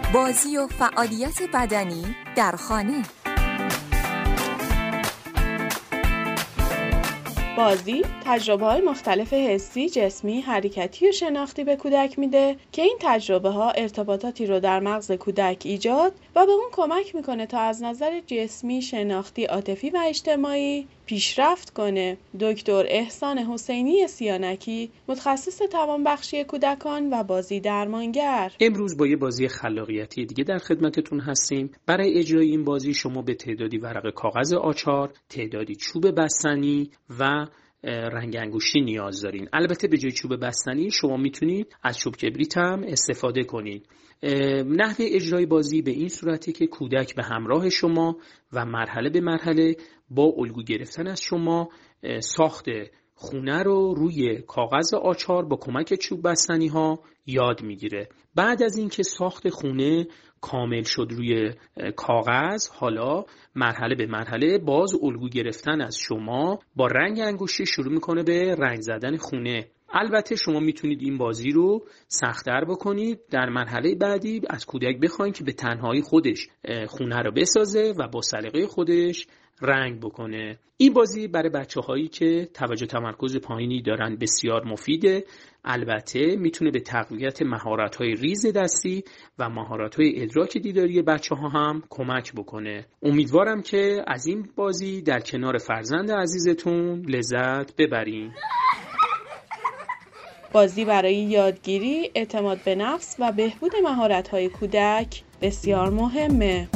بازی و فعالیت بدنی در خانه. بازی تجربه‌های مختلف حسی، جسمی، حرکتی و شناختی به کودک میده که این تجربه‌ها ارتباطاتی رو در مغز کودک ایجاد و به اون کمک میکنه تا از نظر جسمی، شناختی، عاطفی و اجتماعی پیشرفت کنه. دکتر احسان حسینی سیانکی، متخصص توانبخشی کودکان و بازی درمانگر. امروز با یه بازی خلاقیتی دیگه در خدمتتون هستیم. برای اجرای این بازی شما به تعدادی ورق کاغذ آچار، تعدادی چوب بستنی و رنگ انگشتی نیاز دارین. البته به جای چوب بستنی شما میتونید از چوب کبریت هم استفاده کنید. نحوه اجرای بازی به این صورتی که کودک به همراه شما و مرحله به مرحله با الگو گرفتن از شما ساخت خونه رو روی کاغذ آچار با کمک چوب بستنی ها یاد میگیره. بعد از اینکه ساخت خونه کامل شد روی کاغذ، حالا مرحله به مرحله باز الگو گرفتن از شما با رنگ انگشتی شروع میکنه به رنگ زدن خونه. البته شما میتونید این بازی رو سخت‌تر بکنید. در مرحله بعدی از کودک بخواید که به تنهایی خودش خونه رو بسازه و با سلیقه خودش رنگ بکنه. این بازی برای بچه‌هایی که توجه تمرکز پایینی دارن بسیار مفیده. البته میتونه به تقویت مهارت‌های ریز دستی و مهارت‌های ادراک دیداری بچه‌ها هم کمک بکنه. امیدوارم که از این بازی در کنار فرزند عزیزتون لذت ببرین. بازی برای یادگیری، اعتماد به نفس و بهبود مهارت‌های کودک بسیار مهمه.